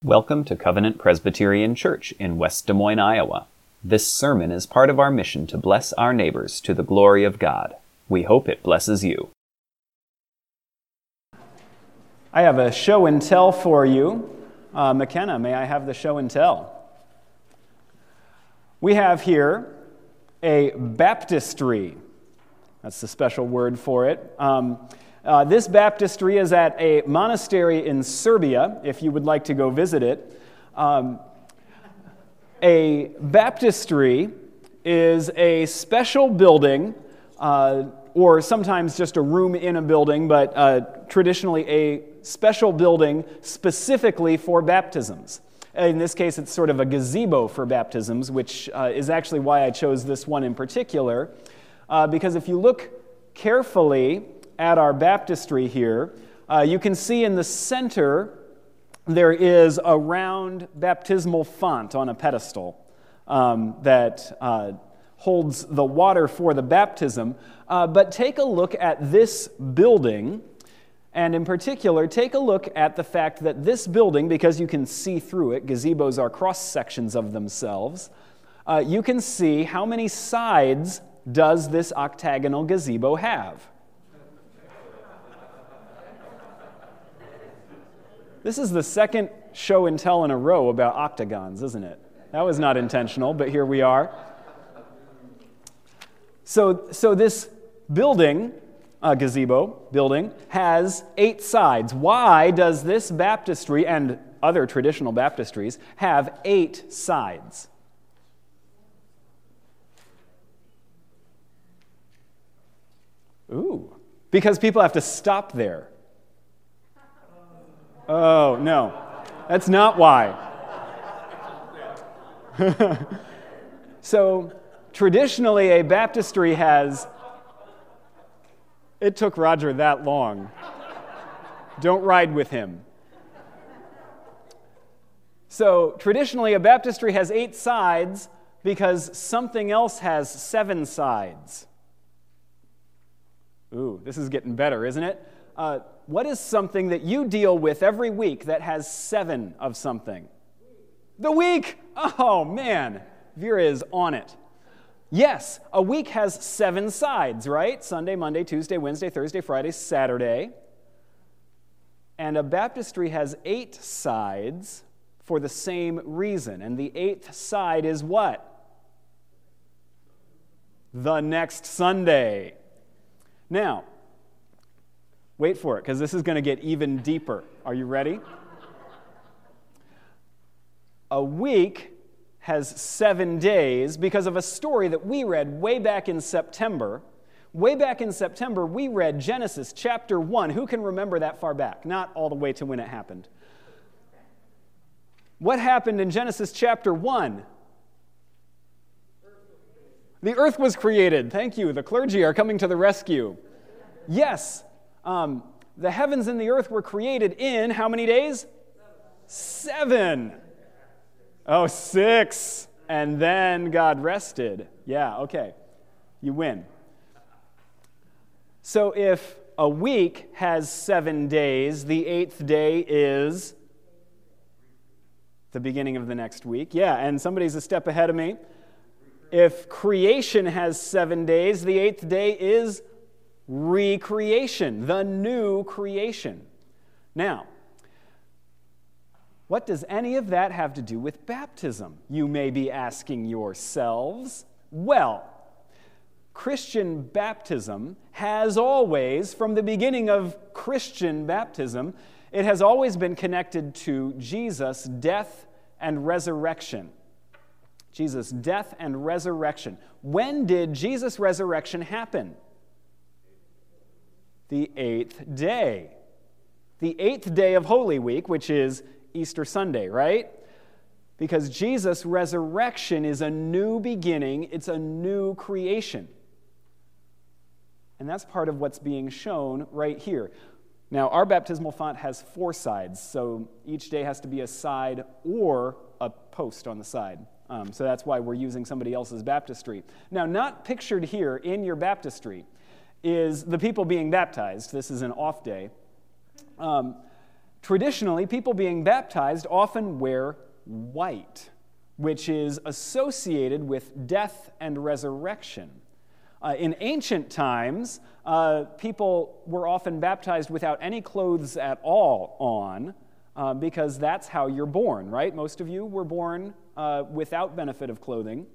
Welcome to Covenant Presbyterian Church in West Des Moines, Iowa. This sermon is part of our mission to bless our neighbors to the glory of God. We hope it blesses you. I have a show and tell for you. McKenna, may I have the show and tell? We have here a baptistry. That's the special word for it. This baptistry is at a monastery in Serbia, if you would like to go visit it. A baptistry is a special building, or sometimes just a room in a building, but traditionally a special building specifically for baptisms. In this case, it's sort of a gazebo for baptisms, which is actually why I chose this one in particular, because if you look carefully at our baptistry here, you can see in the center there is a round baptismal font on a pedestal that holds the water for the baptism. But take a look at this building, and in particular, take a look at the fact that this building, because you can see through it, gazebos are cross-sections of themselves, you can see how many sides does this octagonal gazebo have. This is the second show and tell in a row about octagons, isn't it? That was not intentional, but here we are. So this building, gazebo building, has 8 sides. Why does this baptistry and other traditional baptistries have 8 sides? Ooh, because people have to stop there. Oh, no, that's not why. So, traditionally, a baptistry has... It took Roger that long. Don't ride with him. So, traditionally, a baptistry has 8 sides because something else has 7 sides. Ooh, this is getting better, isn't it? What is something that you deal with every week that has 7 of something? The week! Oh, man. Vera is on it. Yes, a week has 7 sides, right? Sunday, Monday, Tuesday, Wednesday, Thursday, Friday, Saturday. And a baptistry has 8 sides for the same reason. And the 8th side is what? The next Sunday. Now, wait for it, because this is going to get even deeper. Are you ready? A week has 7 days because of a story that we read way back in September. Way back in September, we read Genesis chapter 1. Who can remember that far back? Not all the way to when it happened. What happened in Genesis chapter 1? The earth was created. Thank you. The clergy are coming to the rescue. Yes. The heavens and the earth were created in how many days? 7. Oh, 6. And then God rested. Yeah, okay. You win. So if a week has 7 days, the 8th day is the beginning of the next week. Yeah, and somebody's a step ahead of me. If creation has 7 days, the 8th day is recreation, the new creation. Now, what does any of that have to do with baptism? You may be asking yourselves. Well, Christian baptism has always, from the beginning of Christian baptism, it has always been connected to Jesus' death and resurrection. Jesus' death and resurrection. When did Jesus' resurrection happen? The 8th day. The 8th day of Holy Week, which is Easter Sunday, right? Because Jesus' resurrection is a new beginning, it's a new creation. And that's part of what's being shown right here. Now, our baptismal font has 4 sides, so each day has to be a side or a post on the side. So that's why we're using somebody else's baptistry. Now, not pictured here in your baptistry is the people being baptized. This is an off day. Traditionally, people being baptized often wear white, which is associated with death and resurrection. In ancient times, people were often baptized without any clothes at all on, because that's how you're born, right? Most of you were born without benefit of clothing,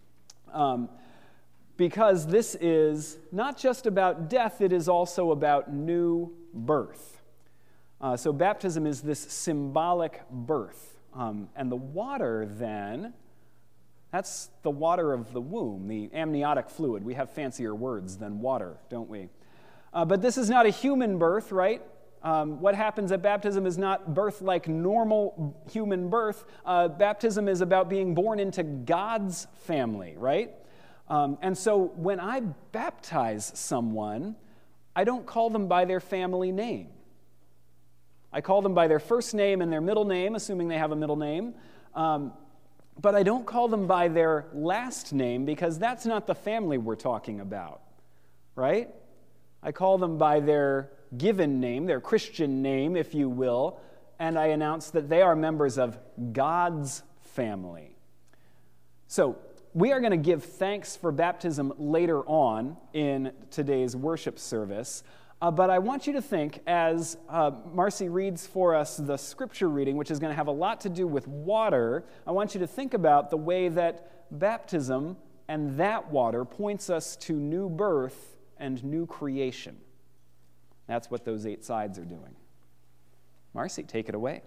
because this is not just about death, it is also about new birth. So baptism is this symbolic birth. And the water then, that's the water of the womb, the amniotic fluid. We have fancier words than water, don't we? But this is not a human birth, right? What happens at baptism is not birth like normal human birth. Baptism is about being born into God's family, right? And so when I baptize someone, I don't call them by their family name. I call them by their first name and their middle name, assuming they have a middle name. But I don't call them by their last name because that's not the family we're talking about, right? I call them by their given name, their Christian name, if you will, and I announce that they are members of God's family. So we are going to give thanks for baptism later on in today's worship service. But I want you to think, as Marcy reads for us the scripture reading, which is going to have a lot to do with water, I want you to think about the way that baptism and that water points us to new birth and new creation. That's what those 8 sides are doing. Marcy, take it away.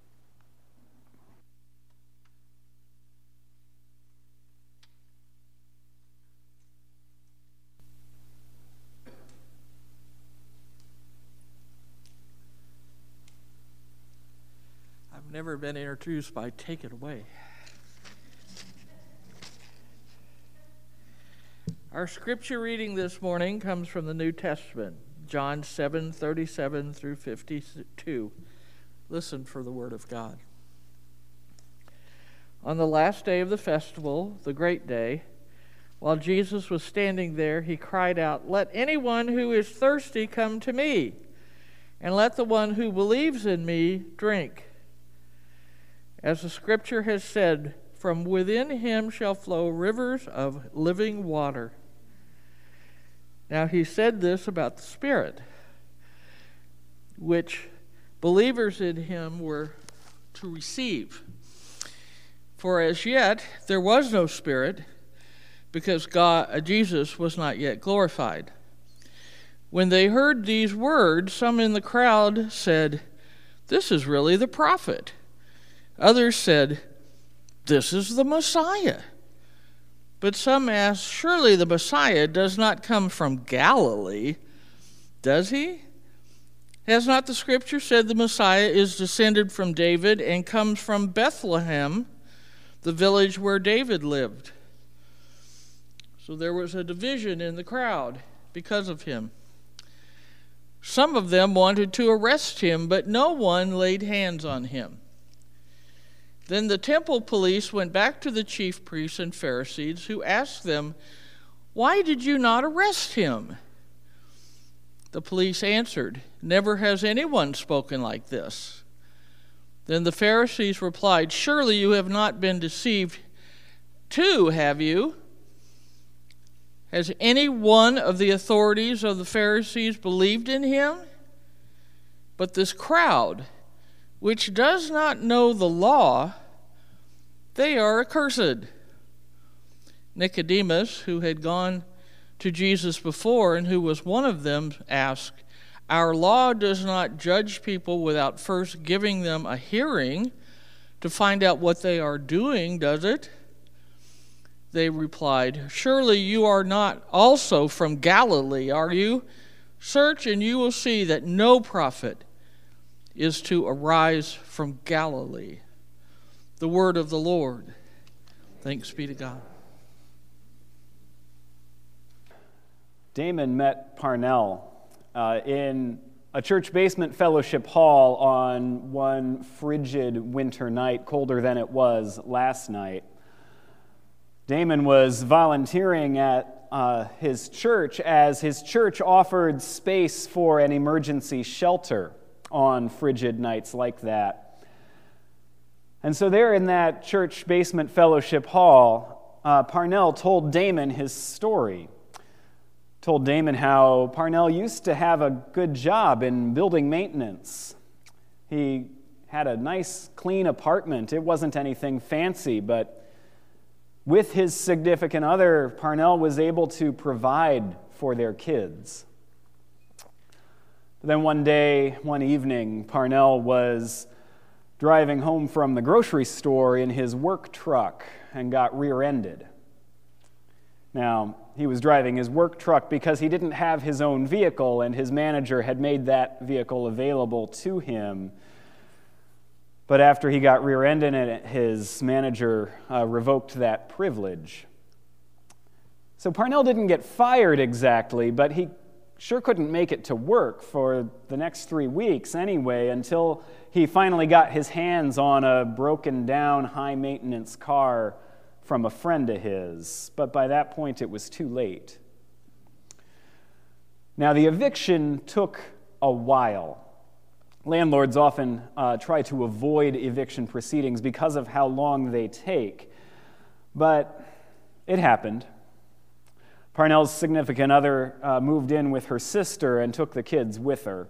Never been introduced by "Take it away." Our scripture reading this morning comes from the New Testament, John 7:37 through 52. Listen for the word of God. On the last day of the festival, the great day, while Jesus was standing there, he cried out, "Let anyone who is thirsty come to me, and let the one who believes in me drink. As the scripture has said, from within him shall flow rivers of living water." Now he said this about the Spirit, which believers in him were to receive. For as yet there was no Spirit, because Jesus was not yet glorified. When they heard these words, some in the crowd said, "This is really the prophet." Others said, "This is the Messiah." But some asked, "Surely the Messiah does not come from Galilee, does he? Has not the scripture said the Messiah is descended from David and comes from Bethlehem, the village where David lived?" So there was a division in the crowd because of him. Some of them wanted to arrest him, but no one laid hands on him. Then the temple police went back to the chief priests and Pharisees, who asked them, "Why did you not arrest him?" The police answered, "Never has anyone spoken like this." Then the Pharisees replied, "Surely you have not been deceived too, have you? Has any one of the authorities of the Pharisees believed in him? But this crowd, which does not know the law, they are accursed." Nicodemus, who had gone to Jesus before and who was one of them, asked, "Our law does not judge people without first giving them a hearing to find out what they are doing, does it?" They replied, "Surely you are not also from Galilee, are you? Search and you will see that no prophet is to arise from Galilee." The word of the Lord. Thanks be to God. Damon met Parnell in a church basement fellowship hall on one frigid winter night, colder than it was last night. Damon was volunteering at his church as his church offered space for an emergency shelter on frigid nights like that. And so there in that church basement fellowship hall, Parnell told Damon his story. Told Damon how Parnell used to have a good job in building maintenance. He had a nice, clean apartment. It wasn't anything fancy, but with his significant other, Parnell was able to provide for their kids. Then one evening, Parnell was driving home from the grocery store in his work truck and got rear-ended. Now, he was driving his work truck because he didn't have his own vehicle, and his manager had made that vehicle available to him. But after he got rear-ended, his manager revoked that privilege. So Parnell didn't get fired exactly, but he sure couldn't make it to work for the next 3 weeks anyway, until he finally got his hands on a broken-down, high-maintenance car from a friend of his. But by that point, it was too late. Now, the eviction took a while. Landlords often try to avoid eviction proceedings because of how long they take. But it happened. Parnell's significant other moved in with her sister and took the kids with her.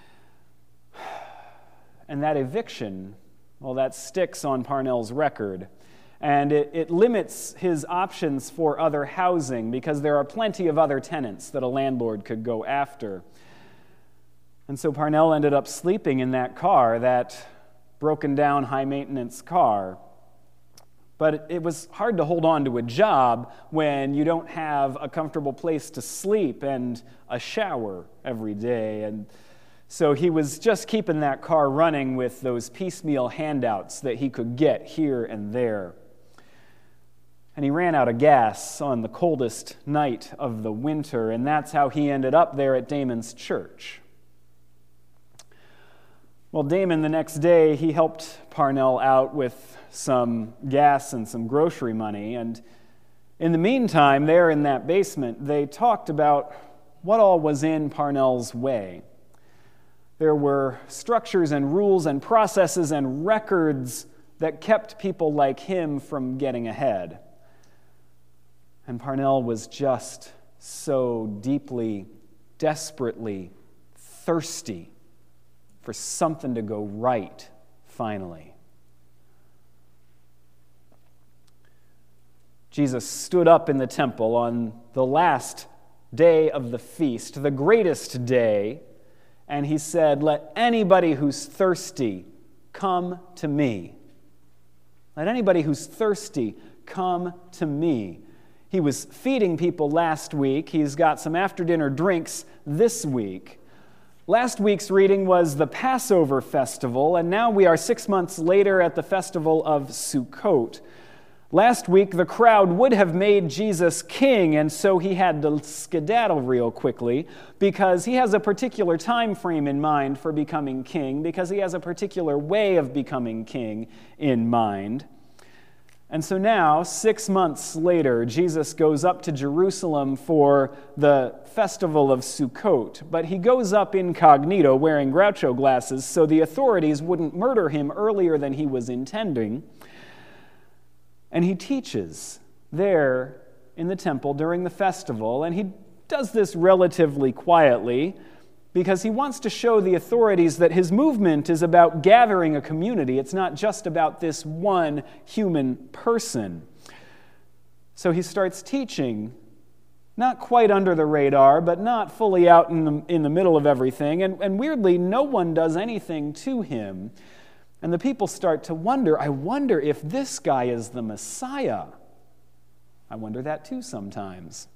And that eviction, well, that sticks on Parnell's record. And it limits his options for other housing because there are plenty of other tenants that a landlord could go after. And so Parnell ended up sleeping in that car, that broken-down, high-maintenance car. But it was hard to hold on to a job when you don't have a comfortable place to sleep and a shower every day. And so he was just keeping that car running with those piecemeal handouts that he could get here and there. And he ran out of gas on the coldest night of the winter, and that's how he ended up there at Damon's church. Well, Damon, the next day, he helped Parnell out with some gas and some grocery money, and in the meantime, there in that basement, they talked about what all was in Parnell's way. There were structures and rules and processes and records that kept people like him from getting ahead. And Parnell was just so deeply, desperately thirsty for something to go right, finally. Jesus stood up in the temple on the last day of the feast, the greatest day, and he said, "Let anybody who's thirsty come to me. Let anybody who's thirsty come to me." He was feeding people last week. He's got some after-dinner drinks this week. Last week's reading was the Passover festival, and now we are 6 months later at the festival of Sukkot. Last week, the crowd would have made Jesus king, and so he had to skedaddle real quickly because he has a particular time frame in mind for becoming king, because he has a particular way of becoming king in mind. And so now, 6 months later, Jesus goes up to Jerusalem for the festival of Sukkot, but he goes up incognito wearing Groucho glasses so the authorities wouldn't murder him earlier than he was intending. And he teaches there in the temple during the festival, and he does this relatively quietly because he wants to show the authorities that his movement is about gathering a community. It's not just about this one human person. So he starts teaching, not quite under the radar, but not fully out in the middle of everything, and weirdly, no one does anything to him. And the people start to wonder, I wonder if this guy is the Messiah. I wonder that too sometimes.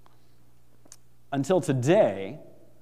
Until today,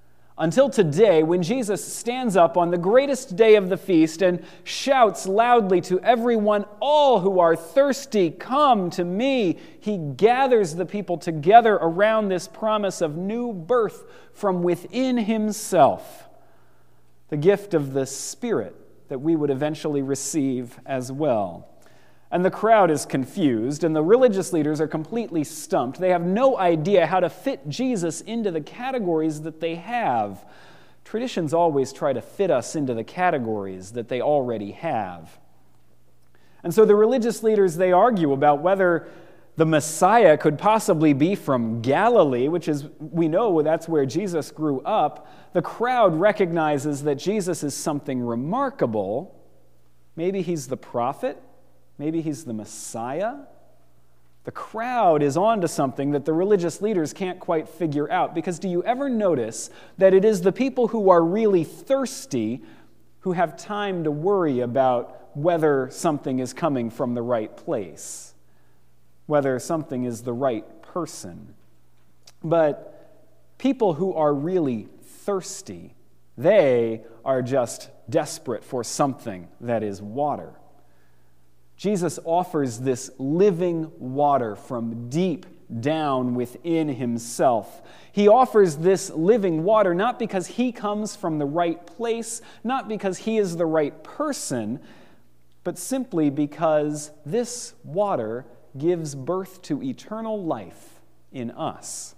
when Jesus stands up on the greatest day of the feast and shouts loudly to everyone, "All who are thirsty, come to me." He gathers the people together around this promise of new birth from within himself, the gift of the Spirit that we would eventually receive as well. And the crowd is confused, and the religious leaders are completely stumped. They have no idea how to fit Jesus into the categories that they have. Traditions always try to fit us into the categories that they already have. And so the religious leaders, they argue about whether the Messiah could possibly be from Galilee, which is, we know that's where Jesus grew up. The crowd recognizes that Jesus is something remarkable. Maybe he's the prophet. Maybe he's the Messiah. The crowd is onto something that the religious leaders can't quite figure out, because do you ever notice that it is the people who are really thirsty who have time to worry about whether something is coming from the right place, whether something is the right person? But people who are really thirsty, they are just desperate for something that is water. Jesus offers this living water from deep down within himself. He offers this living water not because he comes from the right place, not because he is the right person, but simply because this water gives birth to eternal life in us.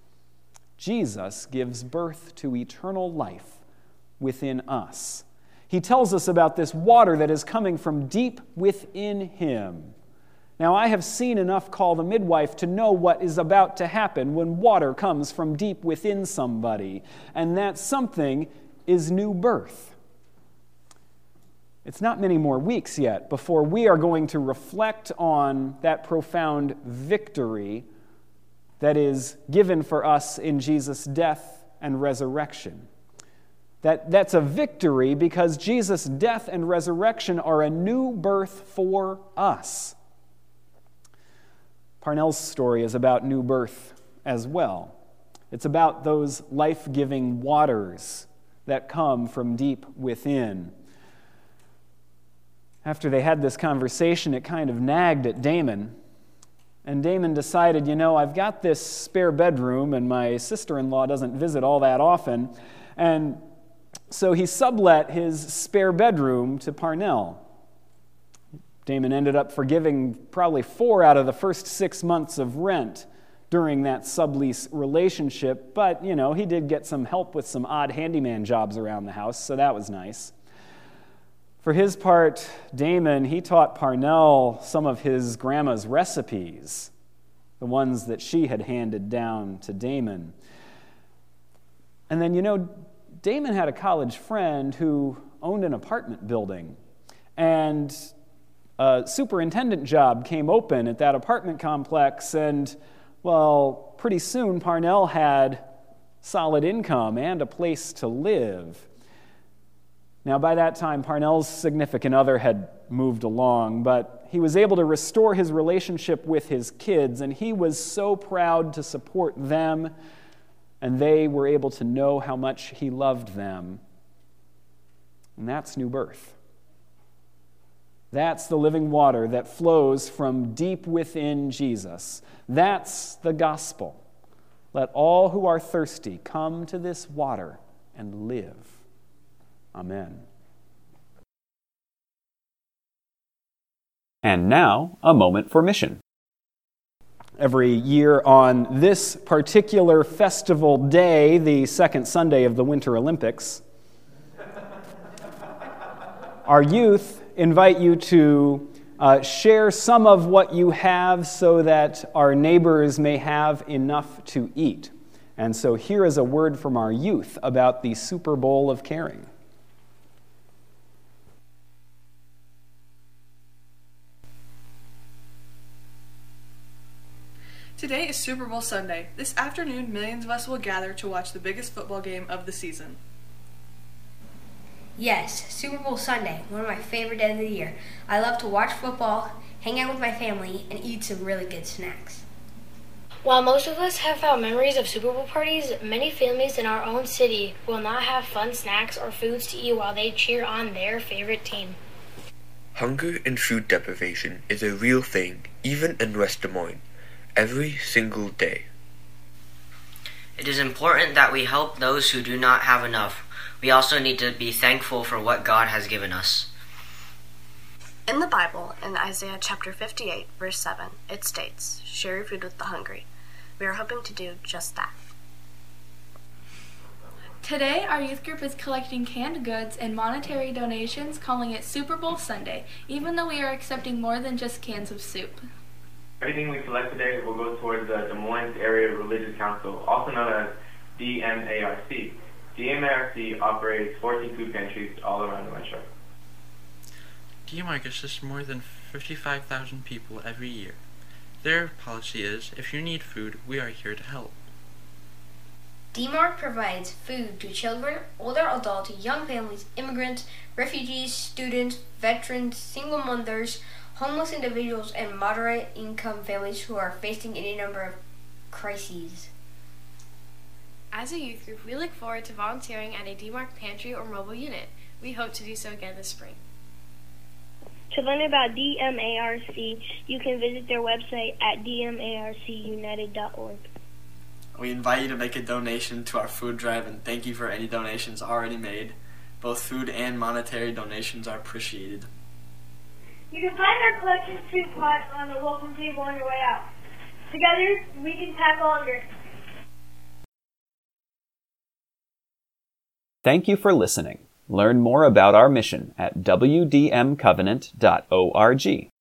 Jesus gives birth to eternal life within us. He tells us about this water that is coming from deep within him. Now, I have seen enough Call the Midwife to know what is about to happen when water comes from deep within somebody, and that something is new birth. It's not many more weeks yet before we are going to reflect on that profound victory that is given for us in Jesus' death and resurrection. That's a victory because Jesus' death and resurrection are a new birth for us. Parnell's story is about new birth as well. It's about those life-giving waters that come from deep within. After they had this conversation, it kind of nagged at Damon. And Damon decided, I've got this spare bedroom, and my sister-in-law doesn't visit all that often. And so he sublet his spare bedroom to Parnell. Damon ended up forgiving probably 4 out of the first 6 months of rent during that sublease relationship, but, he did get some help with some odd handyman jobs around the house, so that was nice. For his part, Damon, he taught Parnell some of his grandma's recipes, the ones that she had handed down to Damon. And then, Damon had a college friend who owned an apartment building, and a superintendent job came open at that apartment complex, and, well, pretty soon Parnell had solid income and a place to live. Now, by that time, Parnell's significant other had moved along, but he was able to restore his relationship with his kids, and he was so proud to support them, and they were able to know how much he loved them. And that's new birth. That's the living water that flows from deep within Jesus. That's the gospel. Let all who are thirsty come to this water and live. Amen. And now, a moment for mission. Every year on this particular festival day, the second Sunday of the Winter Olympics, our youth invite you to share some of what you have so that our neighbors may have enough to eat. And so here is a word from our youth about the Super Bowl of caring. Today is Super Bowl Sunday. This afternoon, millions of us will gather to watch the biggest football game of the season. Yes, Super Bowl Sunday, one of my favorite days of the year. I love to watch football, hang out with my family, and eat some really good snacks. While most of us have fond memories of Super Bowl parties, many families in our own city will not have fun snacks or foods to eat while they cheer on their favorite team. Hunger and food deprivation is a real thing, even in West Des Moines, every single day. It is important that we help those who do not have enough. We also need to be thankful for what God has given us. In the Bible, in Isaiah chapter 58, verse 7, it states, "Share your food with the hungry." We are hoping to do just that. Today, our youth group is collecting canned goods and monetary donations, calling it Super Bowl Sunday, even though we are accepting more than just cans of soup. Everything we collect today will go towards the Des Moines Area Religious Council, also known as DMARC. DMARC operates 14 food pantries all around the metro. DMARC assists more than 55,000 people every year. Their policy is, if you need food, we are here to help. DMARC provides food to children, older adults, young families, immigrants, refugees, students, veterans, single mothers, homeless individuals, and moderate-income families who are facing any number of crises. As a youth group, we look forward to volunteering at a DMARC pantry or mobile unit. We hope to do so again this spring. To learn about DMARC, you can visit their website at dmarcunited.org. We invite you to make a donation to our food drive, and thank you for any donations already made. Both food and monetary donations are appreciated. You can find our collection food plot on the welcome table on your way out. Together, we can tackle hunger. Thank you for listening. Learn more about our mission at wdmcovenant.org.